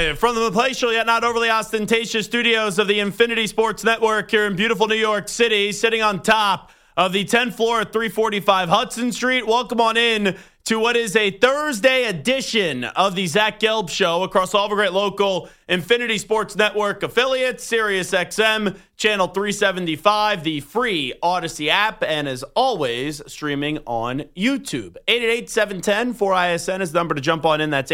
Live from the palatial yet not overly ostentatious studios of the Infinity Sports Network here in beautiful New York City, sitting on top of the 10th floor at 345 Hudson Street. Welcome on in to what is a Thursday edition of the Zach Gelb Show across all the great local Infinity Sports Network affiliates, Sirius XM, Channel 375, the free Odyssey app, and as always, streaming on YouTube. 888-710-4ISN is the number to jump on in. That's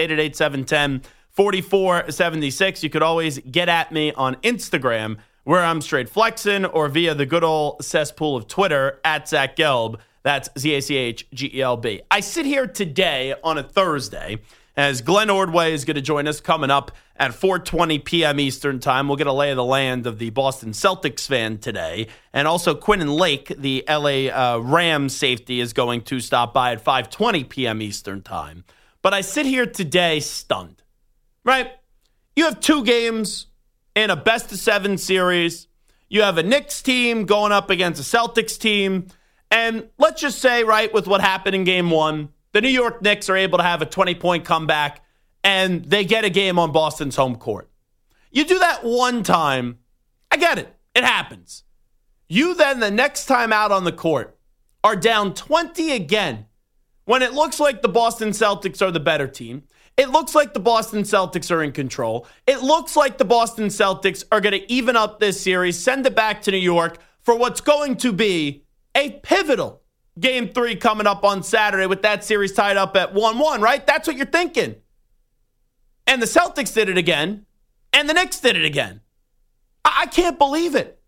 888-710-4476. You could always get at me on Instagram, where I'm straight flexing, or via the good old cesspool of Twitter, at Zach Gelb. That's ZACHGELB. I sit here today on a Thursday as Glenn Ordway is going to join us coming up at 4:20 p.m. Eastern time. We'll get a lay of the land of the Boston Celtics fan today. And also Quinnen Lake, the LA Rams safety, is going to stop by at 5:20 p.m. Eastern time. But I sit here today stunned, right? You have two games in a best-of-7 series. You have a Knicks team going up against a Celtics team. And let's just say, right, with what happened in game one, the New York Knicks are able to have a 20-point comeback, and they get a game on Boston's home court. You do that one time, I get it. It happens. You then, the next time out on the court, are down 20 again when it looks like the Boston Celtics are the better team. It looks like the Boston Celtics are in control. It looks like the Boston Celtics are going to even up this series, send it back to New York for what's going to be a pivotal Game 3 coming up on Saturday with that series tied up at 1-1, right? That's what you're thinking. And the Celtics did it again, and the Knicks did it again. I can't believe it.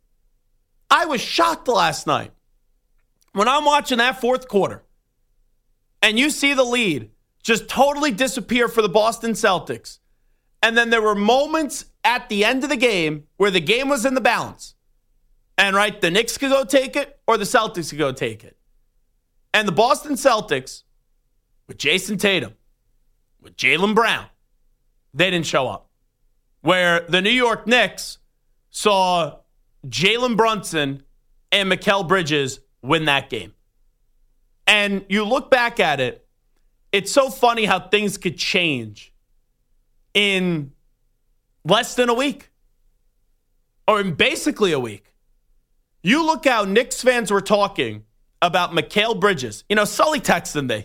I was shocked last night when I'm watching that fourth quarter, and you see the lead just totally disappear for the Boston Celtics. And then there were moments at the end of the game where the game was in the balance. And, right, the Knicks could go take it or the Celtics could go take it. And the Boston Celtics, with Jason Tatum, with Jaylen Brown, they didn't show up. Where the New York Knicks saw Jalen Brunson and Mikal Bridges win that game. And you look back at it, it's so funny how things could change in less than a week. Or in basically a week. You look how Knicks fans were talking about Mikal Bridges. You know, Sully texted me.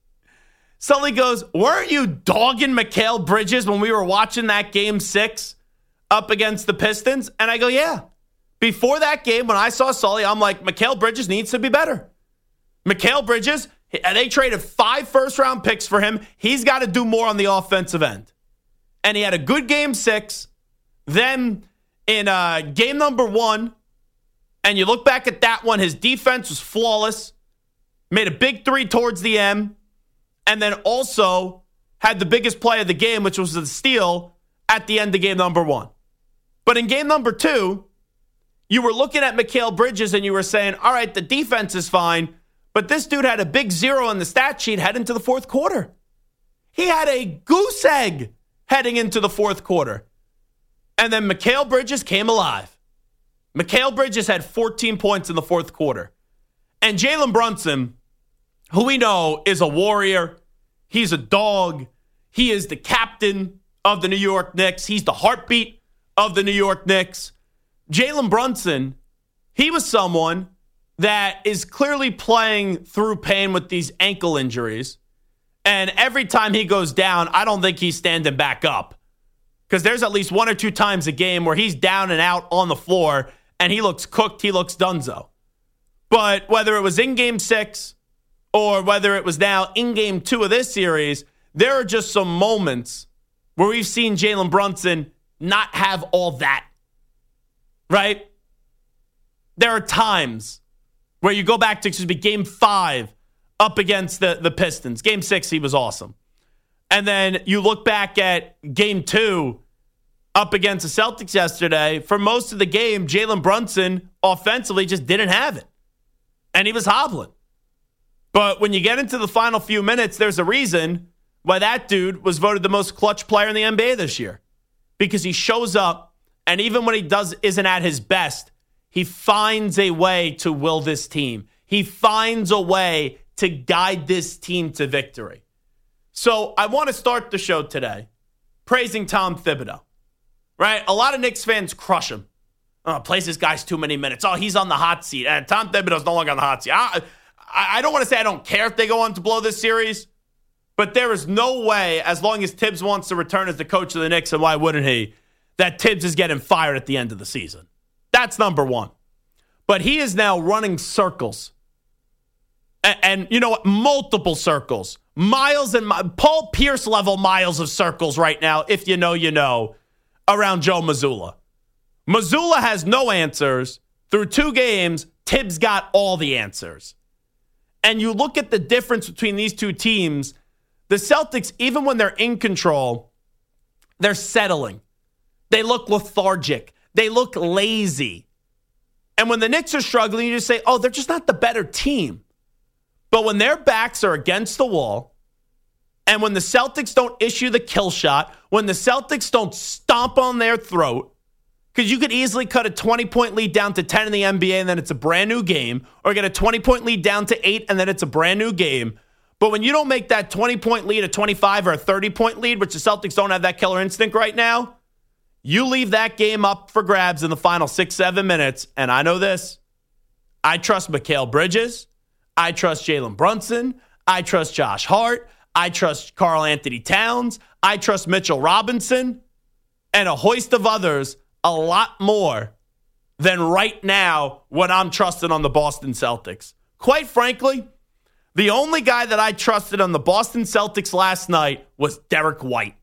Sully goes, weren't you dogging Mikal Bridges when we were watching that Game 6 up against the Pistons? And I go, yeah. Before that game, when I saw Sully, I'm like, Mikal Bridges needs to be better. Mikal Bridges, they traded 5 first-round picks for him. He's got to do more on the offensive end. And he had a good Game 6. Then in game number 1, and you look back at that one, his defense was flawless, made a big 3 towards the end, and then also had the biggest play of the game, which was the steal at the end of game number 1. But in game number 2, you were looking at Mikal Bridges and you were saying, all right, the defense is fine, but this dude had a big 0 on the stat sheet heading into the fourth quarter. He had a goose egg heading into the fourth quarter. And then Mikal Bridges came alive. Mikal Bridges had 14 points in the fourth quarter. And Jalen Brunson, who we know is a warrior, he's a dog, he is the captain of the New York Knicks, he's the heartbeat of the New York Knicks. Jalen Brunson, he was someone that is clearly playing through pain with these ankle injuries. And every time he goes down, I don't think he's standing back up. Because there's at least 1 or 2 times a game where he's down and out on the floor and he looks cooked, he looks donezo. But whether it was in Game 6 or whether it was now in Game 2 of this series, there are just some moments where we've seen Jalen Brunson not have all that, right? There are times where you go back to Game 5 up against the Pistons. Game 6, he was awesome. And then you look back at Game 2 up against the Celtics yesterday. For most of the game, Jalen Brunson offensively just didn't have it. And he was hobbling. But when you get into the final few minutes, there's a reason why that dude was voted the most clutch player in the NBA this year. Because he shows up, and even when he isn't at his best, he finds a way to will this team. He finds a way to guide this team to victory. So I want to start the show today praising Tom Thibodeau, right? A lot of Knicks fans crush him. Oh, plays this guy's too many minutes. Oh, he's on the hot seat. And Tom Thibodeau's no longer on the hot seat. I don't want to say I don't care if they go on to blow this series, but there is no way, as long as Tibbs wants to return as the coach of the Knicks, and why wouldn't he, that Tibbs is getting fired at the end of the season. That's number one. But he is now running circles. And you know what? Multiple circles. Miles and Paul Pierce level miles of circles right now, if you know, you know, around Joe Mazzulla. Mazzulla has no answers. Through 2 games, Tibbs got all the answers. And you look at the difference between these two teams, the Celtics, even when they're in control, they're settling. They look lethargic. They look lazy. And when the Knicks are struggling, you just say, oh, they're just not the better team. But when their backs are against the wall, and when the Celtics don't issue the kill shot, when the Celtics don't stomp on their throat, because you could easily cut a 20-point lead down to 10 in the NBA and then it's a brand new game, or get a 20-point lead down to 8 and then it's a brand new game. But when you don't make that 20-point lead a 25 or a 30-point lead, which the Celtics don't have that killer instinct right now, you leave that game up for grabs in the final 6-7 minutes. And I know this. I trust Mikal Bridges. I trust Jalen Brunson. I trust Josh Hart. I trust Karl Anthony Towns. I trust Mitchell Robinson. And a host of others a lot more than right now what I'm trusting on the Boston Celtics. Quite frankly, the only guy that I trusted on the Boston Celtics last night was Derek White.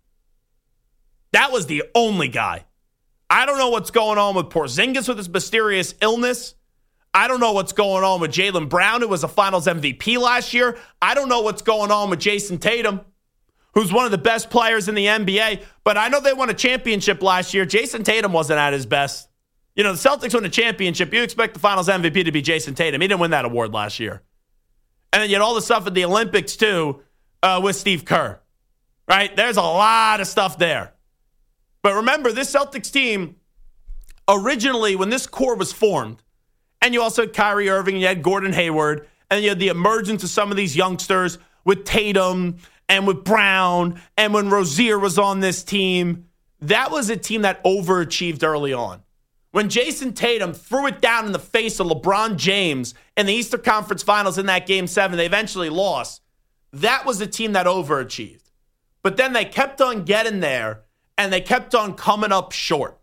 That was the only guy. I don't know what's going on with Porzingis with his mysterious illness. I don't know what's going on with Jaylen Brown, who was a Finals MVP last year. I don't know what's going on with Jason Tatum, who's one of the best players in the NBA. But I know they won a championship last year. Jason Tatum wasn't at his best. You know, the Celtics won a championship. You expect the Finals MVP to be Jason Tatum. He didn't win that award last year. And then you had all the stuff at the Olympics, too, with Steve Kerr. Right? There's a lot of stuff there. But remember, this Celtics team, originally, when this core was formed, and you also had Kyrie Irving, you had Gordon Hayward, and you had the emergence of some of these youngsters with Tatum and with Brown, and when Rozier was on this team, that was a team that overachieved early on. When Jason Tatum threw it down in the face of LeBron James in the Eastern Conference Finals in that Game 7, they eventually lost. That was a team that overachieved. But then they kept on getting there, and they kept on coming up short.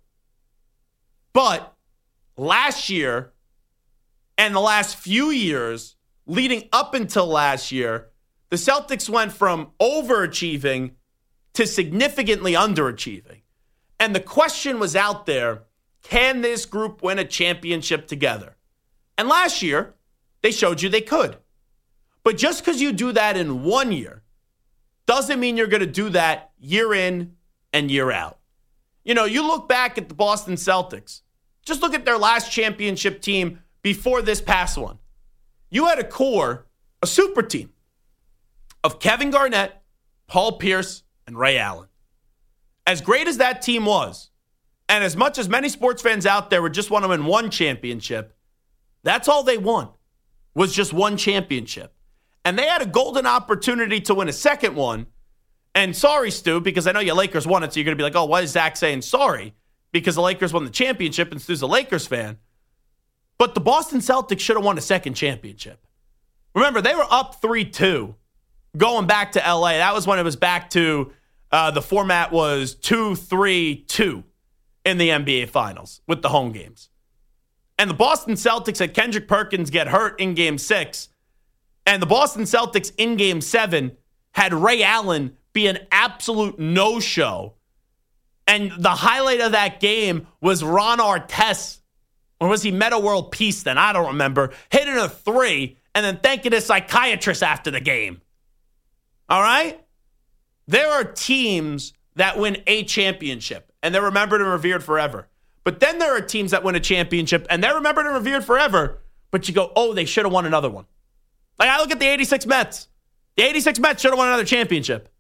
But last year, and the last few years, leading up until last year, the Celtics went from overachieving to significantly underachieving. And the question was out there, can this group win a championship together? And last year, they showed you they could. But just because you do that in 1 year doesn't mean you're going to do that year in and year out. You know, you look back at the Boston Celtics. Just look at their last championship team before this past one. You had a core, a super team of Kevin Garnett, Paul Pierce, and Ray Allen. As great as that team was, and as much as many sports fans out there would just want to win one championship, that's all they won, was just one championship. And they had a golden opportunity to win a second one. And sorry, Stu, because I know your Lakers won it, so you're going to be like, oh, why is Zach saying sorry? Because the Lakers won the championship and Stu's a Lakers fan. But the Boston Celtics should have won a second championship. Remember, they were up 3-2 going back to L.A. That was when it was back to the format was 2-3-2 in the NBA Finals with the home games. And the Boston Celtics had Kendrick Perkins get hurt in Game 6. And the Boston Celtics in Game 7 had Ray Allen be an absolute no-show. And the highlight of that game was Ron Artest, or was he Meta World Peace then? I don't remember. Hitting a 3 and then thanking his psychiatrist after the game. All right? There are teams that win a championship, and they're remembered and revered forever. But then there are teams that win a championship, and they're remembered and revered forever, but you go, oh, they should have won another one. Like, I look at the 86 Mets. The 86 Mets should have won another championship.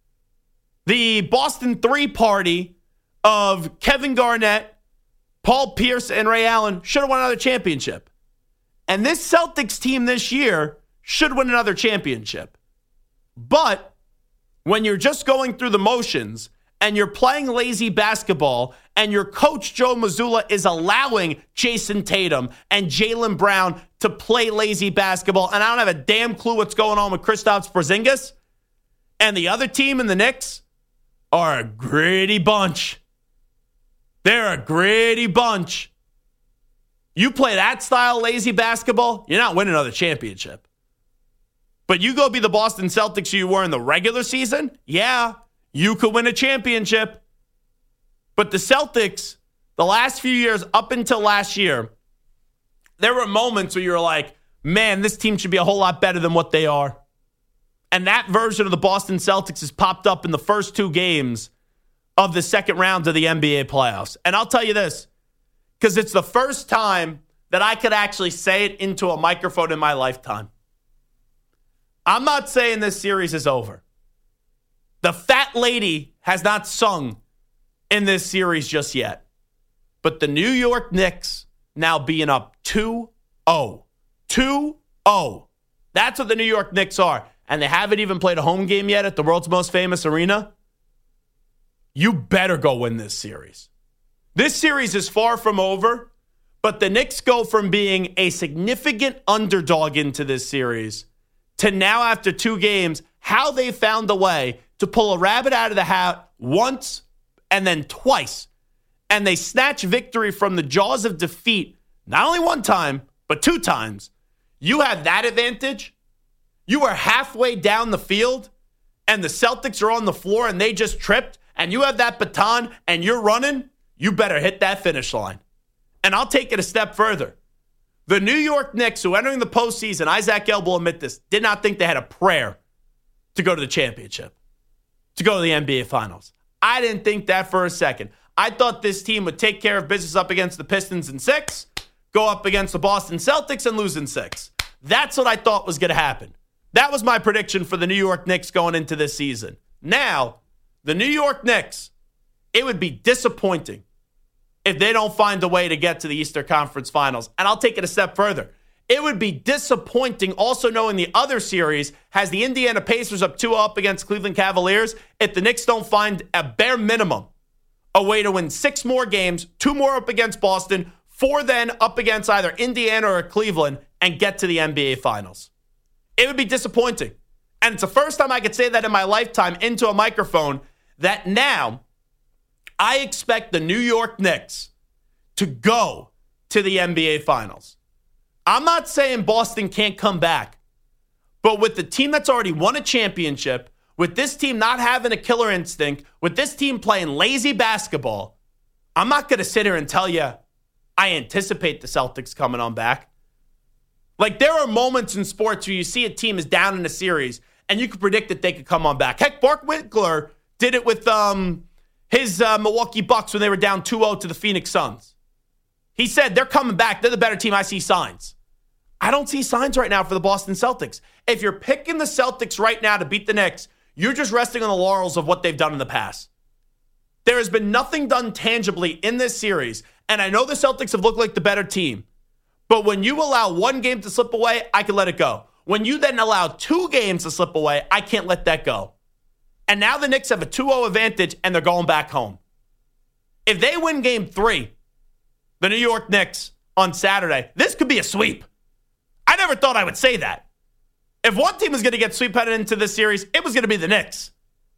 The Boston 3 party of Kevin Garnett, Paul Pierce, and Ray Allen should have won another championship. And this Celtics team this year should win another championship. But when you're just going through the motions and you're playing lazy basketball, and your coach, Joe Mazzulla, is allowing Jason Tatum and Jaylen Brown to play lazy basketball, and I don't have a damn clue what's going on with Kristaps Porzingis, and the other team in the Knicks are a gritty bunch. They're a gritty bunch. You play that style lazy basketball, you're not winning another championship. But you go be the Boston Celtics who you were in the regular season, yeah, you could win a championship. But the Celtics, the last few years up until last year, there were moments where you're like, man, this team should be a whole lot better than what they are. And that version of the Boston Celtics has popped up in the first two games of the second round of the NBA playoffs. And I'll tell you this, because it's the first time that I could actually say it into a microphone in my lifetime. I'm not saying this series is over. The fat lady has not sung in this series just yet. But the New York Knicks now being up 2-0. 2-0. That's what the New York Knicks are. And they haven't even played a home game yet at the world's most famous arena. You better go win this series. This series is far from over, but the Knicks go from being a significant underdog into this series to now, after two games, how they found a way to pull a rabbit out of the hat once and then twice. And they snatch victory from the jaws of defeat, not only one time, but two times. You have that advantage. You are halfway down the field, and the Celtics are on the floor, and they just tripped, and you have that baton, and you're running. You better hit that finish line. And I'll take it a step further. The New York Knicks, who entering the postseason, Isaac Gelb will admit this, did not think they had a prayer to go to the championship, to go to the NBA Finals. I didn't think that for a second. I thought this team would take care of business up against the Pistons in 6, go up against the Boston Celtics and lose in 6. That's what I thought was going to happen. That was my prediction for the New York Knicks going into this season. Now, the New York Knicks, it would be disappointing if they don't find a way to get to the Eastern Conference Finals. And I'll take it a step further. It would be disappointing also knowing the other series has the Indiana Pacers up 2-0 up against Cleveland Cavaliers if the Knicks don't find a bare minimum a way to win 6 more games, 2 more up against Boston, 4 then up against either Indiana or Cleveland and get to the NBA Finals. It would be disappointing. And it's the first time I could say that in my lifetime into a microphone that now I expect the New York Knicks to go to the NBA Finals. I'm not saying Boston can't come back, but with the team that's already won a championship, with this team not having a killer instinct, with this team playing lazy basketball, I'm not going to sit here and tell you I anticipate the Celtics coming on back. Like, there are moments in sports where you see a team is down in a series and you can predict that they could come on back. Heck, Mark Winkler did it with his Milwaukee Bucks when they were down 2-0 to the Phoenix Suns. He said, they're coming back. They're the better team. I see signs. I don't see signs right now for the Boston Celtics. If you're picking the Celtics right now to beat the Knicks, you're just resting on the laurels of what they've done in the past. There has been nothing done tangibly in this series, and I know the Celtics have looked like the better team, but when you allow one game to slip away, I can let it go. When you then allow 2 games to slip away, I can't let that go. And now the Knicks have a 2-0 advantage, and they're going back home. If they win game 3, the New York Knicks on Saturday, this could be a sweep. I never thought I would say that. If one team was going to get sweep headed into this series, it was going to be the Knicks.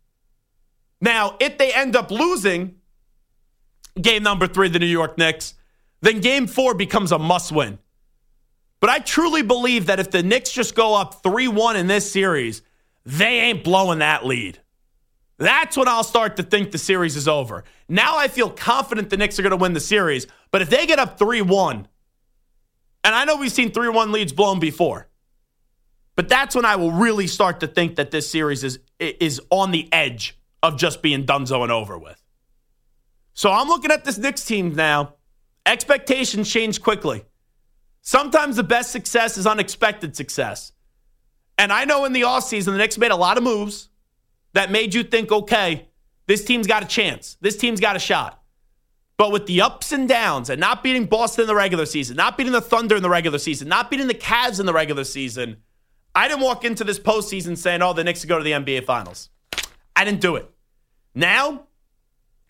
Now, if they end up losing game number 3, the New York Knicks, then game 4 becomes a must-win. But I truly believe that if the Knicks just go up 3-1 in this series, they ain't blowing that lead. That's when I'll start to think the series is over. Now I feel confident the Knicks are going to win the series, but if they get up 3-1, and I know we've seen 3-1 leads blown before, but that's when I will really start to think that this series is on the edge of just being donezo and over with. So I'm looking at this Knicks team now. Expectations change quickly. Sometimes the best success is unexpected success. And I know in the offseason, the Knicks made a lot of moves that made you think, okay, this team's got a chance. This team's got a shot. But with the ups and downs and not beating Boston in the regular season, not beating the Thunder in the regular season, not beating the Cavs in the regular season, I didn't walk into this postseason saying, oh, the Knicks will go to the NBA Finals. I didn't do it. Now,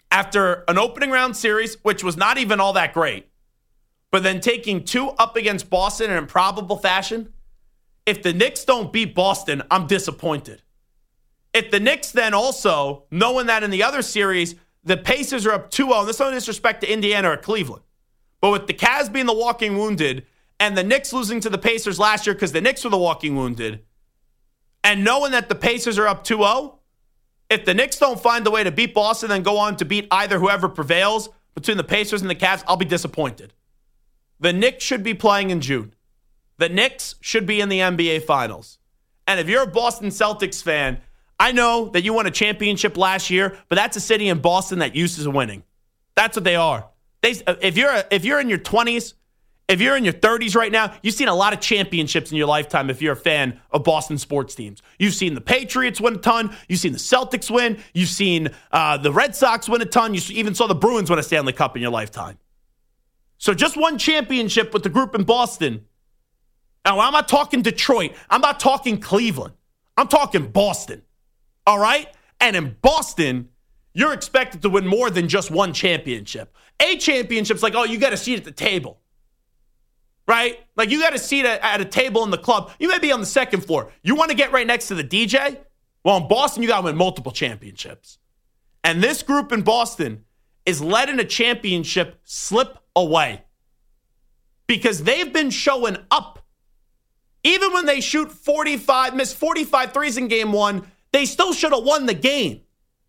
after an opening round series, which was not even all that great, but then taking 2 up against Boston in improbable fashion, if the Knicks don't beat Boston, I'm disappointed. If the Knicks then also, knowing that in the other series, the Pacers are up 2-0, and this is no disrespect to Indiana or Cleveland, but with the Cavs being the walking wounded and the Knicks losing to the Pacers last year because the Knicks were the walking wounded, and knowing that the Pacers are up 2-0, if the Knicks don't find a way to beat Boston and go on to beat either whoever prevails between the Pacers and the Cavs, I'll be disappointed. The Knicks should be playing in June. The Knicks should be in the NBA Finals. And if you're a Boston Celtics fan, I know that you won a championship last year, but that's a city in Boston that used to winning. That's what they are. If you're in your 20s, if you're in your 30s right now, you've seen a lot of championships in your lifetime if you're a fan of Boston sports teams. You've seen the Patriots win a ton. You've seen the Celtics win. You've seen the Red Sox win a ton. You even saw the Bruins win a Stanley Cup in your lifetime. So just one championship with the group in Boston. Now, I'm not talking Detroit. I'm not talking Cleveland. I'm talking Boston. All right? And in Boston, you're expected to win more than just one championship. A championship's like, oh, you got a seat at the table. Right? Like, you got a seat at a table in the club. You may be on the second floor. You want to get right next to the DJ? Well, in Boston, you got to win multiple championships. And this group in Boston is letting a championship slip away because they've been showing up. Even when they miss 45 threes in game 1, they still should have won the game.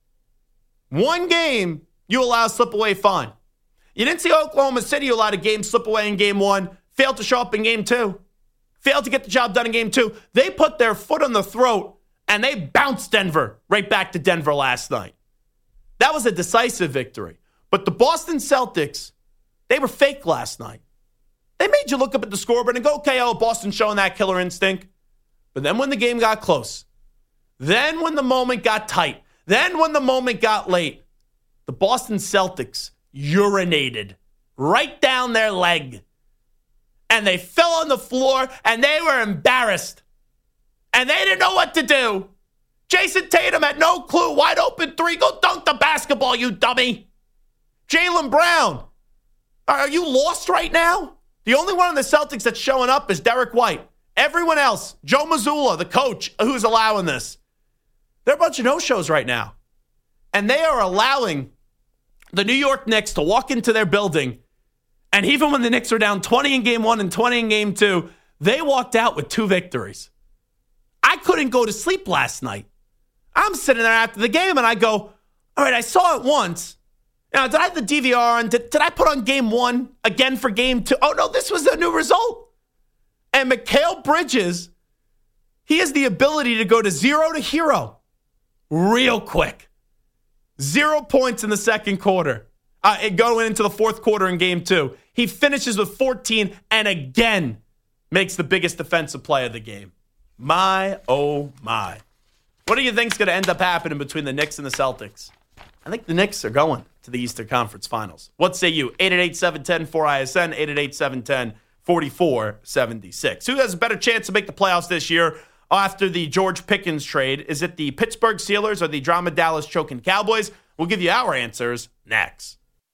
One game you allow slip away, fine. You didn't see Oklahoma City allow a game slip away in game 1, failed to show up in game 2, failed to get the job done in game 2. They put their foot on the throat and they bounced Denver right back to Denver last night. That was a decisive victory. But the Boston Celtics, they were fake last night. They made you look up at the scoreboard and go, okay, Boston's showing that killer instinct. But then when the game got close, then when the moment got tight, then when the moment got late, the Boston Celtics urinated right down their leg. And they fell on the floor and they were embarrassed. And they didn't know what to do. Jason Tatum had no clue. Wide open 3. Go dunk the basketball, you dummy. Jaylen Brown. Are you lost right now? The only one on the Celtics that's showing up is Derek White. Everyone else, Joe Mazzulla, the coach, who's allowing this. They're a bunch of no-shows right now. And they are allowing the New York Knicks to walk into their building. And even when the Knicks were down 20 in game 1 and 20 in game 2, they walked out with 2 victories. I couldn't go to sleep last night. I'm sitting there after the game and I go, all right, I saw it once. Now, did I have the DVR on? Did I put on game 1 again for game 2? Oh, no, this was a new result. And Mikal Bridges, he has the ability to go to 0 to hero real quick. 0 points in the second quarter. Going into the fourth quarter in game 2. He finishes with 14 and again makes the biggest defensive play of the game. My, oh my. What do you think is going to end up happening between the Knicks and the Celtics? I think the Knicks are going to the Eastern Conference Finals. What say you? 888-710-4ISN, 888-710-4476. Who has a better chance to make the playoffs this year after the George Pickens trade? Is it the Pittsburgh Steelers or the drama Dallas choking Cowboys? We'll give you our answers next.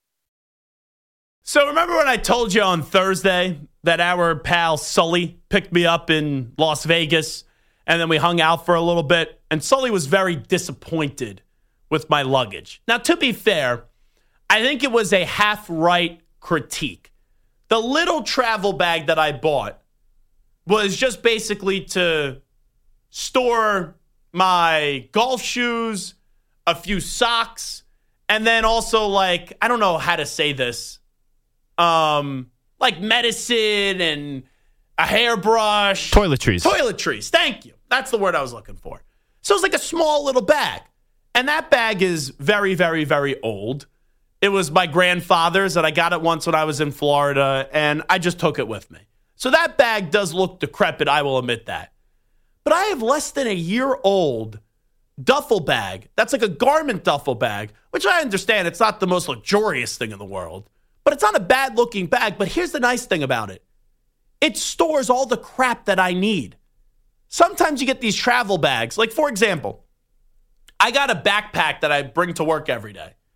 So remember when I told you on Thursday that our pal Sully picked me up in Las Vegas and then we hung out for a little bit? And Sully was very disappointed with my luggage. Now, to be fair, I think it was a half-right critique. The little travel bag that I bought was just basically to store my golf shoes, a few socks, and then also, like, I don't know how to say this, like medicine and a hairbrush. Toiletries, thank you. That's the word I was looking for. So it was like a small little bag. And that bag is very, very, very old. It was my grandfather's, and I got it once when I was in Florida, and I just took it with me. So that bag does look decrepit, I will admit that. But I have less than a year-old duffel bag. That's like a garment duffel bag, which I understand it's not the most luxurious thing in the world, but it's not a bad-looking bag. But here's the nice thing about it. It stores all the crap that I need. Sometimes you get these travel bags. Like, for example, I got a backpack that I bring to work every day.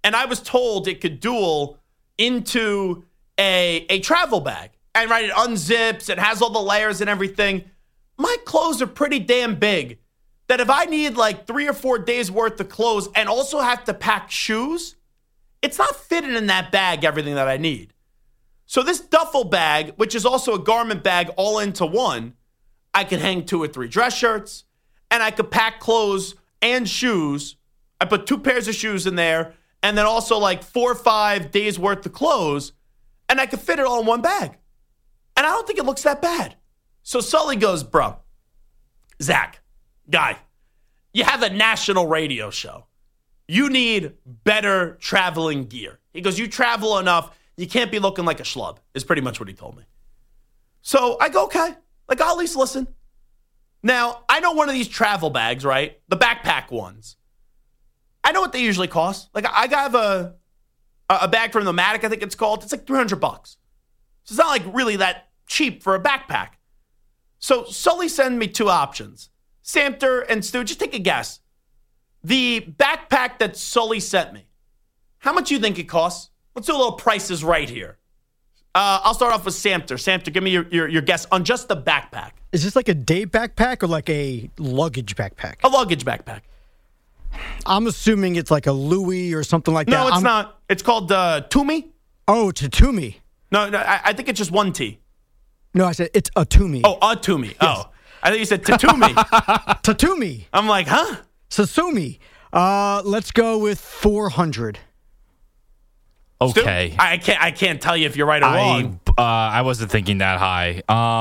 and I was told it could dual into a travel bag. And right, it unzips, it has all the layers and everything. My clothes are pretty damn big that if I need like 3 or 4 days worth of clothes and also have to pack shoes, it's not fitting in that bag everything that I need. So this duffel bag, which is also a garment bag all into one, I could hang 2 or 3 dress shirts, and I could pack clothes and shoes. I put 2 pairs of shoes in there, and then also like 4 or 5 days worth of clothes, and I could fit it all in one bag. And I don't think it looks that bad. So Sully goes, bro, Zach, guy, you have a national radio show. You need better traveling gear. He goes, you travel enough, you can't be looking like a schlub, is pretty much what he told me. So I go, okay, like I'll at least listen. Now, I know one of these travel bags, right? The backpack ones. I know what they usually cost. Like I have a bag from Nomadic, I think it's called. It's like $300. So it's not like really that cheap for a backpack. So Sully sent me 2 options. Samter and Stu, just take a guess. The backpack that Sully sent me, how much do you think it costs? Let's do a little prices right here. I'll start off with Samter. Samter, give me your guess on just the backpack. Is this like a day backpack or like a luggage backpack? A luggage backpack. I'm assuming it's like a Louis or something like that. No, it's not. It's called Tumi. Oh, it's a Tumi. No, I think it's just one T. No, I said it's a Tumi. Oh, a Tumi. Yes. Oh, I think you said Tatumi. Tatumi. I'm like, huh? Sasumi. Let's go with 400. Okay. Stu? I can't tell you if you're right or wrong. I wasn't thinking that high.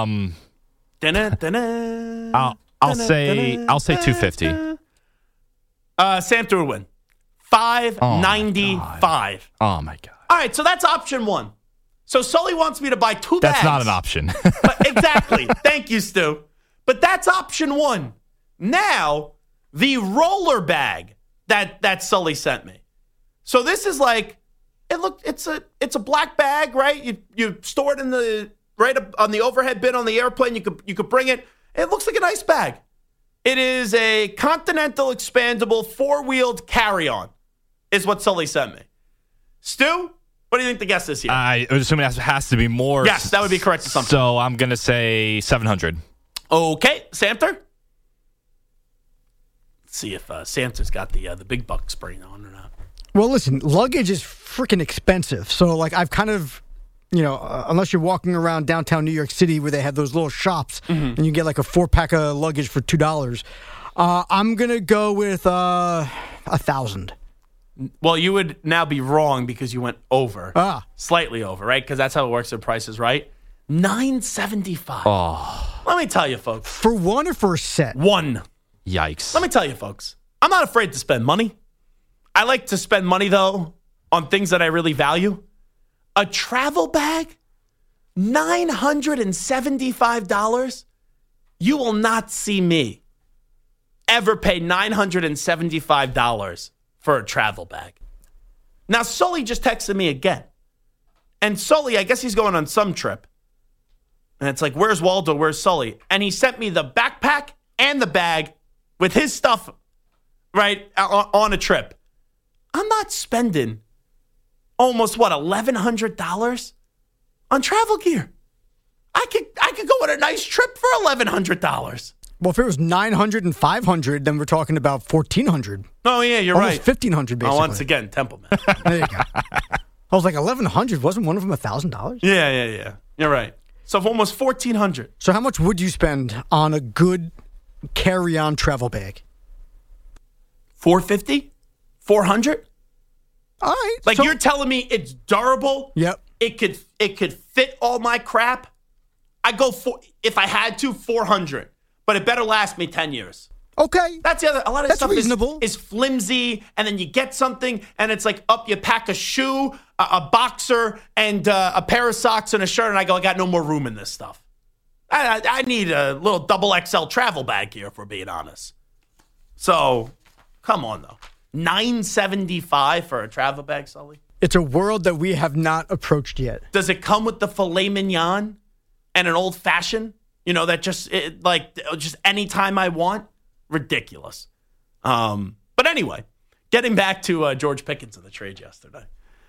I'll say 250. Samter would win. $595. Oh my god. All right, so that's option 1. So Sully wants me to buy 2 bags. That's not an option. Exactly. Thank you, Stu. But that's option 1. Now, the roller bag that Sully sent me. So this is like, it's a black bag, right? You store it in the right up on the overhead bin on the airplane. You could bring it. It looks like a nice bag. It is a Continental expandable 4-wheeled carry-on, is what Sully sent me. Stu, what do you think the guess is here? I would assume it has to be more. Yes, that would be correct assumption. So I'm going to say 700. Okay, Samter? Let's see if Samter's got the big buck spring on or not. Well, listen, luggage is freaking expensive. So, like, I've kind of, unless you're walking around downtown New York City where they have those little shops and you get like a 4-pack of luggage for $2, I'm going to go with 1,000. Well, you would now be wrong because you went over. Slightly over, right? Because that's how it works in prices, right? $975. Oh. Let me tell you, folks. For one or for a set? One. Yikes. Let me tell you, folks. I'm not afraid to spend money. I like to spend money, though, on things that I really value. A travel bag? $975? You will not see me ever pay $975 for a travel bag. Now, Sully just texted me again. And Sully, I guess he's going on some trip. And it's like, where's Waldo? Where's Sully? And he sent me the backpack and the bag with his stuff, right, on a trip. I'm not spending almost, $1,100 on travel gear. I could go on a nice trip for $1,100. Well, if it was 900 and 500, then we're talking about 1,400. Oh, yeah, you're almost right. 1,500, basically. Once again, Templeman. There you go. I was like, 1,100, wasn't one of them $1,000? Yeah. You're right. So almost 1,400. So how much would you spend on a good carry-on travel bag? 450? 400? All right. Like, you're telling me it's durable? Yep. It could fit all my crap? I go for, if I had to, 400. But it better last me 10 years. Okay. That's the other. A lot of That's stuff reasonable. Is flimsy, and then you get something, and it's like you pack a shoe, a boxer, and a pair of socks and a shirt, and I got no more room in this stuff. I need a little double XL travel bag here, if we're being honest. So, come on, though. $975 for a travel bag, Sully? It's a world that we have not approached yet. Does it come with the filet mignon and an old fashioned? That just any time I want? Ridiculous. But anyway, Getting back to George Pickens in the trade yesterday.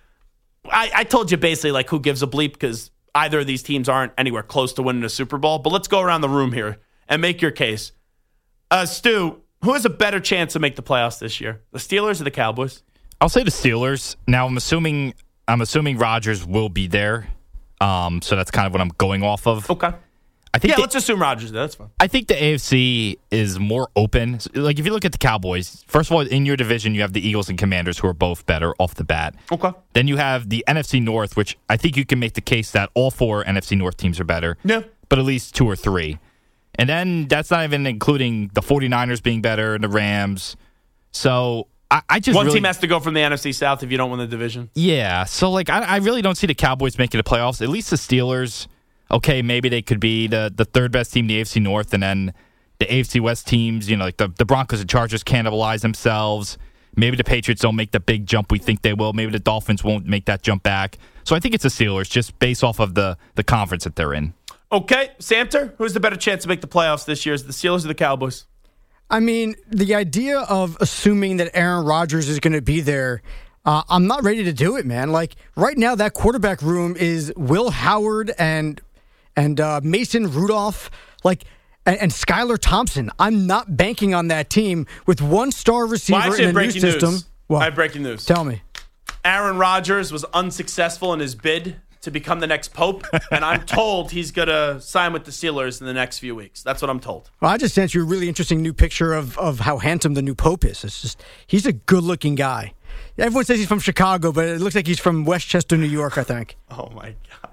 I told you basically like who gives a bleep because either of these teams aren't anywhere close to winning a Super Bowl. But let's go around the room here and make your case. Stu, who has a better chance to make the playoffs this year? The Steelers or the Cowboys? I'll say the Steelers. Now I'm assuming Rodgers will be there. So that's kind of what I'm going off of. Okay. Let's assume Rodgers there. That's fine. I think the AFC is more open. Like, if you look at the Cowboys, first of all, in your division, you have the Eagles and Commanders, who are both better off the bat. Okay. Then you have the NFC North, which I think you can make the case that all 4 NFC North teams are better. Yeah. But at least 2 or 3. And then that's not even including the 49ers being better and the Rams. So I just One team has to go from the NFC South if you don't win the division. Yeah. So, like, I really don't see the Cowboys making the playoffs. At least the Steelers... Okay, maybe they could be the third best team in the AFC North, and then the AFC West teams, like the Broncos and Chargers cannibalize themselves. Maybe the Patriots don't make the big jump we think they will. Maybe the Dolphins won't make that jump back. So I think it's the Steelers, just based off of the conference that they're in. Okay, Samter, who's the better chance to make the playoffs this year? Is the Steelers or the Cowboys? I mean, the idea of assuming that Aaron Rodgers is going to be there, I'm not ready to do it, man. Like, right now, that quarterback room is Will Howard and Mason Rudolph, and Skylar Thompson. I'm not banking on that team with one star receiver in a new system. I have breaking news. Tell me. Aaron Rodgers was unsuccessful in his bid to become the next pope, and I'm told he's going to sign with the Steelers in the next few weeks. That's what I'm told. Well, I just sent you a really interesting new picture of how handsome the new pope is. It's just, he's a good-looking guy. Everyone says he's from Chicago, but it looks like he's from Westchester, New York, I think. Oh, my God.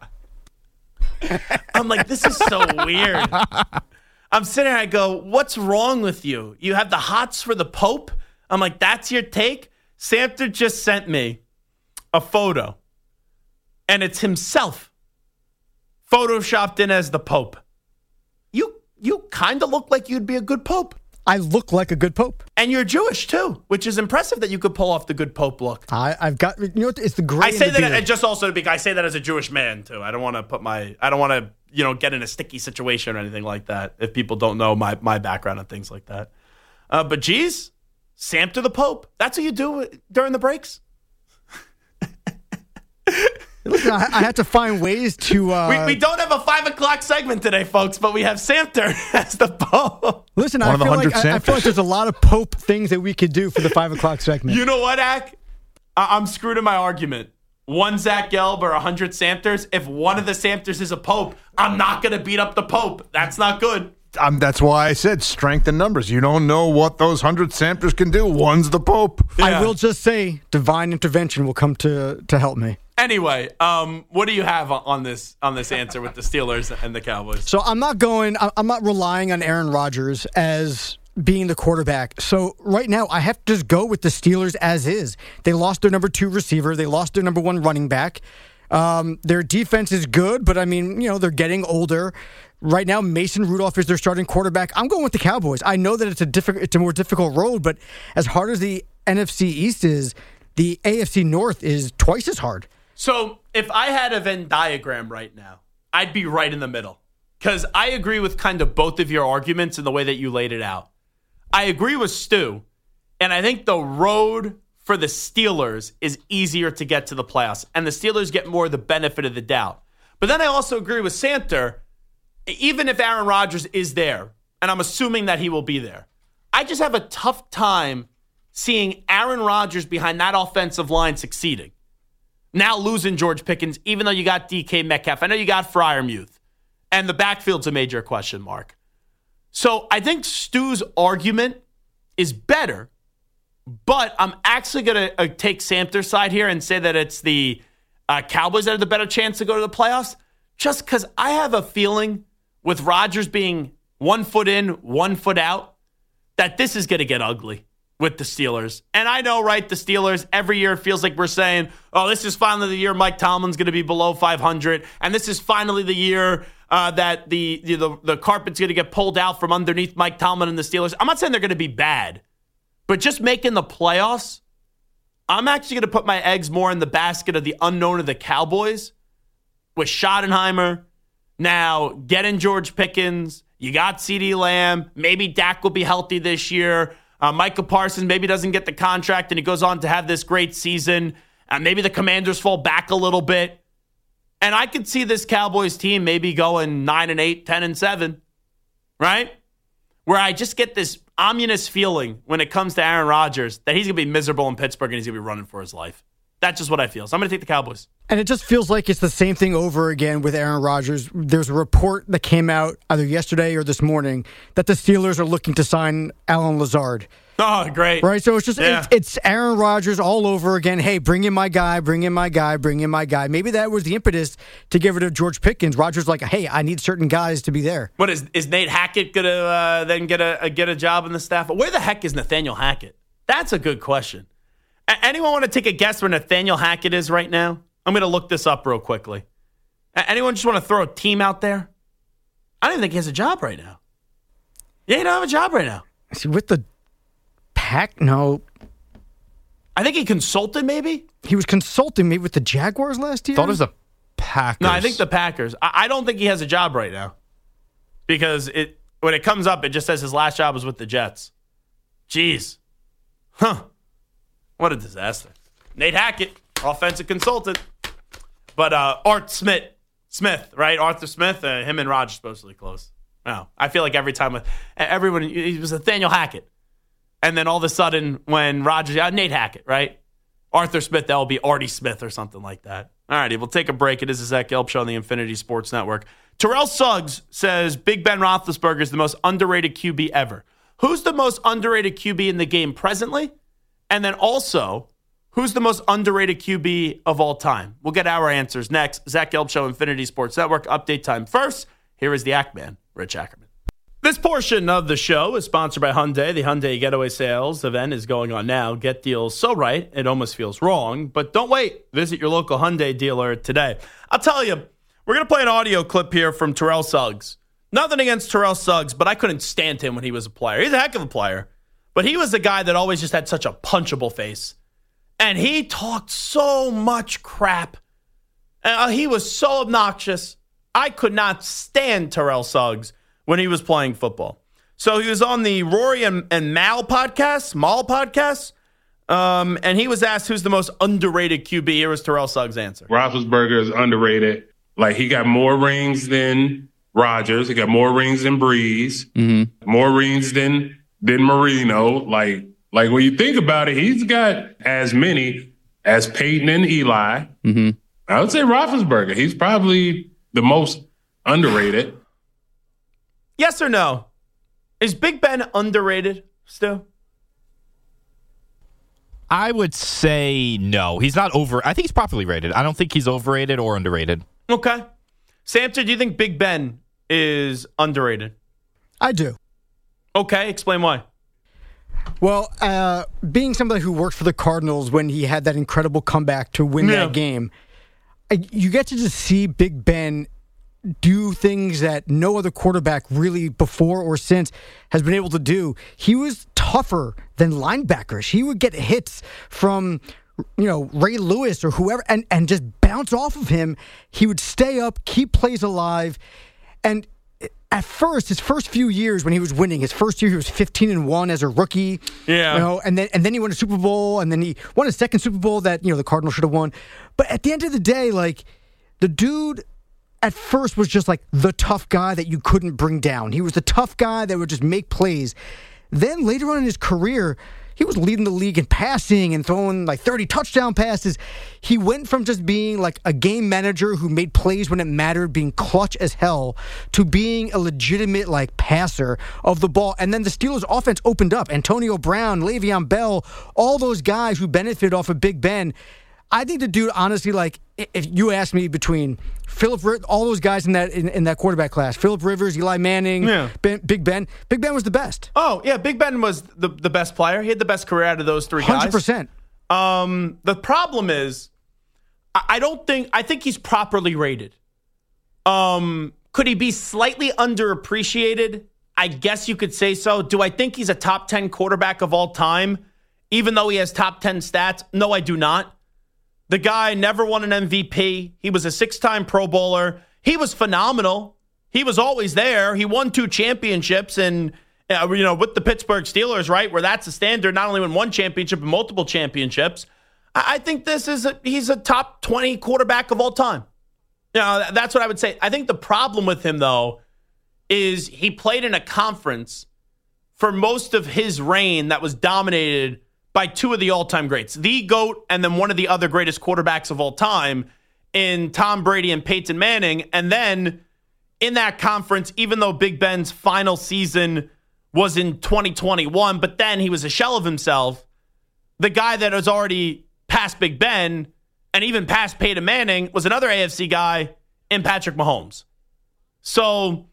I'm like, this is so weird. I'm sitting there, I go, what's wrong with you? You have the hots for the Pope? I'm like, that's your take? Samter just sent me a photo, and it's himself photoshopped in as the Pope. You kind of look like you'd be a good Pope. I look like a good Pope. And you're Jewish, too, which is impressive that you could pull off the good Pope look. I've got, it's the gray. I say that just also because I say that as a Jewish man, too. I don't want to get in a sticky situation or anything like that if people don't know my background and things like that. But geez, Samter the Pope. That's what you do during the breaks. Listen, I had to find ways to... We don't have a 5 o'clock segment today, folks, but we have Samter as the Pope. Listen, I feel like there's a lot of Pope things that we could do for the 5 o'clock segment. You know what, Ak? I'm screwed in my argument. 1 Zach Gelb or 100 Samters. If one of the Samters is a Pope, I'm not going to beat up the Pope. That's not good. That's why I said strength in numbers. You don't know what those 100 Samters can do. One's the Pope. Yeah. I will just say divine intervention will come to help me. Anyway, what do you have on this answer with the Steelers and the Cowboys? So I'm not relying on Aaron Rodgers as being the quarterback. So right now I have to just go with the Steelers as is. They lost their number 2 receiver. They lost their number 1 running back. Their defense is good, but I mean, they're getting older. Right now, Mason Rudolph is their starting quarterback. I'm going with the Cowboys. I know that it's a more difficult road, but as hard as the NFC East is, the AFC North is twice as hard. So if I had a Venn diagram right now, I'd be right in the middle. Because I agree with kind of both of your arguments in the way that you laid it out. I agree with Stu, and I think the road for the Steelers is easier to get to the playoffs, and the Steelers get more of the benefit of the doubt. But then I also agree with Samter, even if Aaron Rodgers is there, and I'm assuming that he will be there, I just have a tough time seeing Aaron Rodgers behind that offensive line succeeding. Now losing George Pickens, even though you got DK Metcalf. I know you got Freiermuth. And the backfield's a major question mark. So I think Stu's argument is better, but I'm actually going to take Samter's side here and say that it's the Cowboys that have the better chance to go to the playoffs, just because I have a feeling with Rodgers being 1 foot in, 1 foot out, that this is going to get ugly with the Steelers. And I know, right, the Steelers, every year it feels like we're saying, oh, this is finally the year Mike Tomlin's going to be below 500, and this is finally the year that the carpet's going to get pulled out from underneath Mike Tomlin and the Steelers. I'm not saying they're going to be bad, but just making the playoffs, I'm actually going to put my eggs more in the basket of the unknown of the Cowboys with Schottenheimer. Now, getting George Pickens, you got CeeDee Lamb, maybe Dak will be healthy this year. Michael Parsons maybe doesn't get the contract and he goes on to have this great season. Maybe the Commanders fall back a little bit. And I could see this Cowboys team maybe going 9-8, 10-7, right? Where I just get this ominous feeling when it comes to Aaron Rodgers that he's going to be miserable in Pittsburgh and he's going to be running for his life. That's just what I feel. So I'm going to take the Cowboys. And it just feels like it's the same thing over again with Aaron Rodgers. There's a report that came out either yesterday or this morning that the Steelers are looking to sign Alan Lazard. Oh, great. Right? So it's just, it's Aaron Rodgers all over again. Hey, bring in my guy, bring in my guy, bring in my guy. Maybe that was the impetus to get rid of George Pickens. Rodgers like, hey, I need certain guys to be there. What is Nate Hackett going to then get a job in the staff? Where the heck is Nathaniel Hackett? That's a good question. Anyone want to take a guess where Nathaniel Hackett is right now? I'm going to look this up real quickly. Anyone just want to throw a team out there? I don't even think he has a job right now. Yeah, he don't have a job right now. Is he with the Pack? No. I think he consulted maybe? He was consulting maybe with the Jaguars last year? Thought it was the Packers. No, I think the Packers. I don't think he has a job right now. Because when it comes up, it just says his last job was with the Jets. Jeez. Huh. What a disaster. Nate Hackett, offensive consultant. But Art Smith, right? Arthur Smith, him and Rodgers supposedly close. No, I feel like every time with everyone, it was Nathaniel Hackett. And then all of a sudden, when Rodgers, Nate Hackett, right? Arthur Smith, that will be Artie Smith or something like that. All righty, we'll take a break. It is the Zach Gelb Show on the Infinity Sports Network. Terrell Suggs says Big Ben Roethlisberger is the most underrated QB ever. Who's the most underrated QB in the game presently? And then also, who's the most underrated QB of all time? We'll get our answers next. Zach Gelb Show, Infinity Sports Network. Update time first. Here is the Ackman, Rich Ackerman. This portion of the show is sponsored by Hyundai. The Hyundai Getaway Sales event is going on now. Get deals so right, it almost feels wrong. But don't wait. Visit your local Hyundai dealer today. I'll tell you, we're going to play an audio clip here from Terrell Suggs. Nothing against Terrell Suggs, but I couldn't stand him when he was a player. He's a heck of a player. But he was the guy that always just had such a punchable face. And he talked so much crap. He was so obnoxious. I could not stand Terrell Suggs when he was playing football. So he was on the Rory and Mal podcast, and he was asked who's the most underrated QB. Here was Terrell Suggs' answer. Roethlisberger is underrated. Like, he got more rings than Rodgers. He got more rings than Breeze. Mm-hmm. More rings than Marino. Like when you think about it, he's got as many as Peyton and Eli. Mm-hmm. I would say Roethlisberger. He's probably the most underrated. Yes or no? Is Big Ben underrated still? I would say no. He's not over. I think he's properly rated. I don't think he's overrated or underrated. Okay. Samson, do you think Big Ben is underrated? I do. Okay, explain why. Well, being somebody who worked for the Cardinals when he had that incredible comeback to win that game, you get to just see Big Ben do things that no other quarterback really before or since has been able to do. He was tougher than linebackers. He would get hits from, Ray Lewis or whoever and just bounce off of him. He would stay up, keep plays alive. And at first, his first few years when he was winning, his first year he was 15-1 as a rookie. Yeah. And then he won a Super Bowl, and then he won a second Super Bowl that, the Cardinals should have won. But at the end of the day, the dude at first was just the tough guy that you couldn't bring down. He was the tough guy that would just make plays. Then later on in his career, he was leading the league in passing and throwing 30 touchdown passes. He went from just being a game manager who made plays when it mattered, being clutch as hell, to being a legitimate passer of the ball. And then the Steelers offense opened up. Antonio Brown, Le'Veon Bell, all those guys who benefited off of Big Ben. I think the dude, honestly, if you ask me between all those guys in that quarterback class, Phillip Rivers, Eli Manning, Big Ben was the best. Oh, yeah, Big Ben was the best player. He had the best career out of those three guys. 100%. The problem is, I think he's properly rated. Could he be slightly underappreciated? I guess you could say so. Do I think he's a top 10 quarterback of all time, even though he has top 10 stats? No, I do not. The guy never won an MVP. He was a 6-time Pro Bowler. He was phenomenal. He was always there. He won 2 championships, and with the Pittsburgh Steelers, right, where that's the standard, not only win one championship, but multiple championships. I think he's a top 20 quarterback of all time. That's what I would say. I think the problem with him, though, is he played in a conference for most of his reign that was dominated by two of the all-time greats, the GOAT and then one of the other greatest quarterbacks of all time in Tom Brady and Peyton Manning. And then in that conference, even though Big Ben's final season was in 2021, but then he was a shell of himself, the guy that was already past Big Ben and even past Peyton Manning was another AFC guy in Patrick Mahomes. So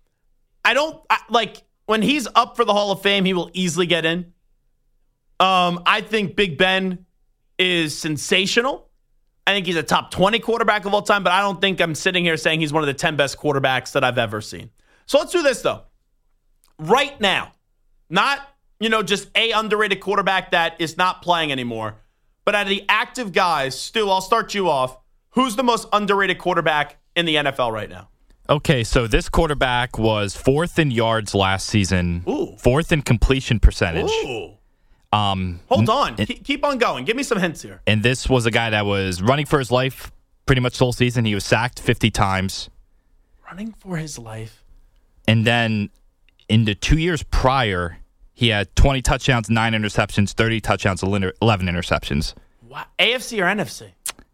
when he's up for the Hall of Fame, he will easily get in. I think Big Ben is sensational. I think he's a top 20 quarterback of all time, but I don't think I'm sitting here saying he's one of the 10 best quarterbacks that I've ever seen. So let's do this, though. Right now, not, just a underrated quarterback that is not playing anymore, but out of the active guys, Stu, I'll start you off. Who's the most underrated quarterback in the NFL right now? Okay, so this quarterback was 4th in yards last season, Ooh. 4th in completion percentage. Ooh. Hold on. Keep on going. Give me some hints here. And this was a guy that was running for his life pretty much the whole season. He was sacked 50 times. Running for his life. And then in the 2 years prior, he had 20 touchdowns, 9 interceptions, 30 touchdowns, 11 interceptions. Wow. AFC or NFC?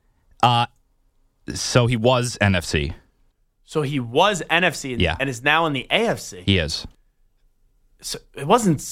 So he was NFC. So he was NFC and is now in the AFC. He is. So it wasn't...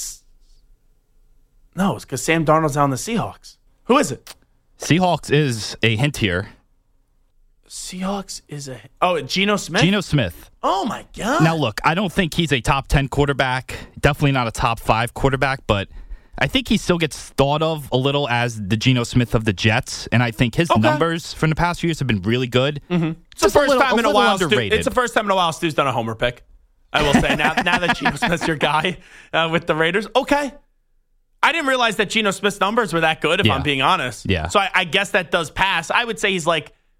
No, it's because Sam Darnold's on the Seahawks. Who is it? Seahawks is a hint here. Seahawks is Geno Smith? Geno Smith. Oh, my God. Now, look, I don't think he's a top 10 quarterback. Definitely not a top 5 quarterback, but I think he still gets thought of a little as the Geno Smith of the Jets, and I think his numbers from the past few years have been really good. Mm-hmm. It's the first time in a while Stu's done a homer pick. I will say, now that Geno Smith's your guy with the Raiders. Okay. I didn't realize that Geno Smith's numbers were that good, if I'm being honest. Yeah. So I guess that does pass. I would say he's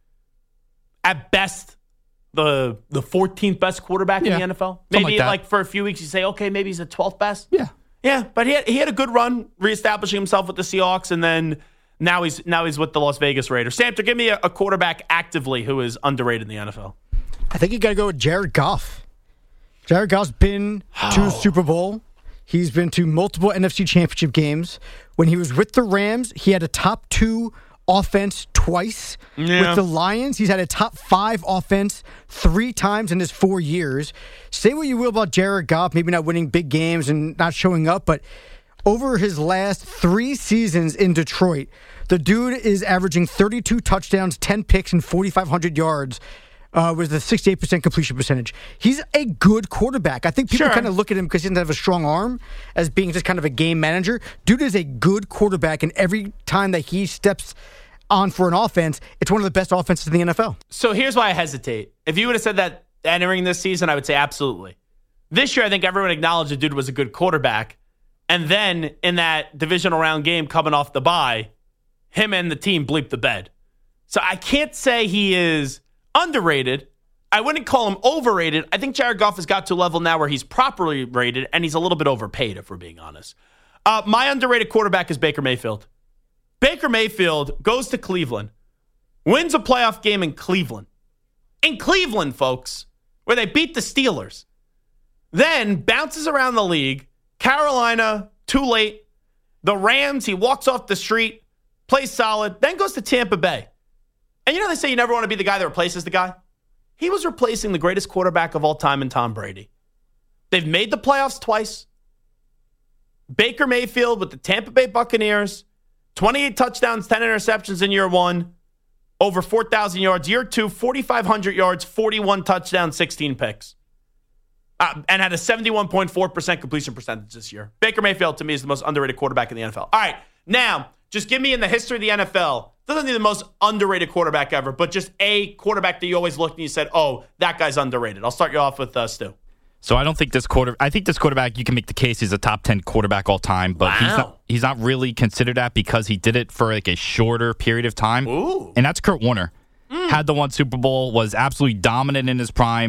at best, the 14th best quarterback in the NFL. Maybe for a few weeks you say, okay, maybe he's the 12th best. Yeah. Yeah, but he had a good run reestablishing himself with the Seahawks, and then now he's with the Las Vegas Raiders. Samter, give me a quarterback actively who is underrated in the NFL. I think you got to go with Jared Goff. Jared Goff's been to a Super Bowl. He's been to multiple NFC Championship games. When he was with the Rams, he had a top 2 offense twice. Yeah. With the Lions, he's had a top 5 offense 3 times in his 4 years. Say what you will about Jared Goff, maybe not winning big games and not showing up, but over his last 3 seasons in Detroit, the dude is averaging 32 touchdowns, 10 picks, and 4,500 yards. With a 68% completion percentage. He's a good quarterback. I think people kind of look at him because he doesn't have a strong arm as being just kind of a game manager. Dude is a good quarterback, and every time that he steps on for an offense, it's one of the best offenses in the NFL. So here's why I hesitate. If you would have said that entering this season, I would say absolutely. This year, I think everyone acknowledged the dude was a good quarterback. And then in that divisional round game coming off the bye, him and the team bleeped the bed. So I can't say he is underrated. I wouldn't call him overrated. I think Jared Goff has got to a level now where he's properly rated, and he's a little bit overpaid, if we're being honest. My underrated quarterback is Baker Mayfield. Baker Mayfield goes to Cleveland, wins a playoff game in Cleveland. In Cleveland, folks, where they beat the Steelers. Then bounces around the league. Carolina, too late. The Rams, he walks off the street, plays solid, then goes to Tampa Bay. And they say you never want to be the guy that replaces the guy. He was replacing the greatest quarterback of all time in Tom Brady. They've made the playoffs twice. Baker Mayfield with the Tampa Bay Buccaneers, 28 touchdowns, 10 interceptions in year 1, over 4,000 yards. Year 2, 4,500 yards, 41 touchdowns, 16 picks. And had a 71.4% completion percentage this year. Baker Mayfield, to me, is the most underrated quarterback in the NFL. All right, now, just give me in the history of the NFL, doesn't need the most underrated quarterback ever, but just a quarterback that you always looked and you said, oh, that guy's underrated. I'll start you off with Stu. So I think this quarterback, you can make the case he's a top 10 quarterback all time, but he's not really considered that because he did it for a shorter period of time. Ooh. And that's Kurt Warner. Had the one Super Bowl, was absolutely dominant in his prime.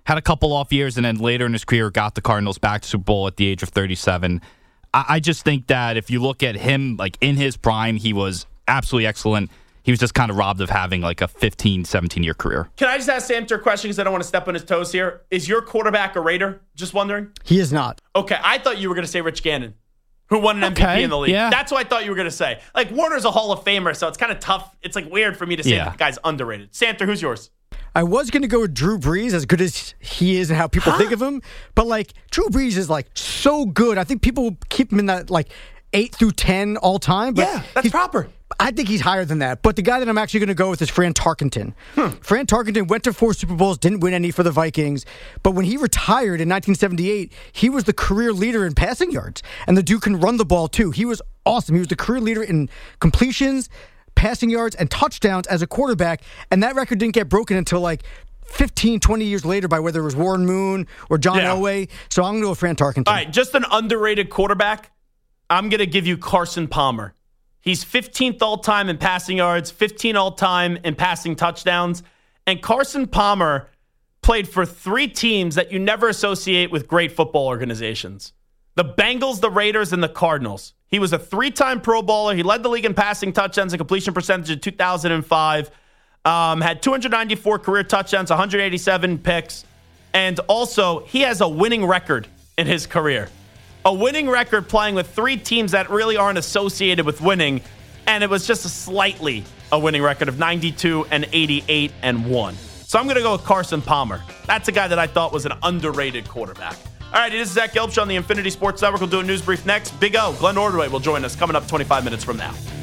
had a couple off years, and then later in his career got the Cardinals back to Super Bowl at the age of 37. I just think that if you look at him like in his prime, he was absolutely excellent. He was just kind of robbed of having like a 15, 17-year career. Can I just ask Samter a question because I don't want to step on his toes here? Is your quarterback a Raider? Just wondering. He is not. Okay, I thought you were going to say Rich Gannon, who won an MVP in the league. Yeah. That's what I thought you were going to say. Like, Warner's a Hall of Famer, so it's kind of tough. It's like weird for me to say that the guy's underrated. Samter, who's yours? I was going to go with Drew Brees, as good as he is and how people think of him. But, like, Drew Brees is, like, so good. I think people keep him in that, like, 8 through 10 all time. But Yeah, that's proper. I think he's higher than that. But the guy that I'm actually going to go with is Fran Tarkenton. Fran Tarkenton went to 4 Super Bowls, didn't win any for the Vikings. But when he retired in 1978, he was the career leader in passing yards. And the dude can run the ball, too. He was awesome. He was the career leader in completions, passing yards, and touchdowns as a quarterback. And that record didn't get broken until, like, 15, 20 years later by whether it was Warren Moon or John Elway. So I'm going to go with Fran Tarkenton. All right, just an underrated quarterback. I'm going to give you Carson Palmer. He's 15th all-time in passing yards, 15 all-time in passing touchdowns. And Carson Palmer played for 3 teams that you never associate with great football organizations. The Bengals, the Raiders, and the Cardinals. He was a 3-time Pro Bowler. He led the league in passing touchdowns and completion percentage in 2005. Had 294 career touchdowns, 187 picks. And also, he has a winning record in his career. A winning record playing with 3 teams that really aren't associated with winning. And it was just a winning record of 92 and 88 and 1. So I'm going to go with Carson Palmer. That's a guy that I thought was an underrated quarterback. All right, this is Zach Gelb on the Infinity Sports Network. We'll do a news brief next. Big O, Glenn Ordway will join us coming up 25 minutes from now.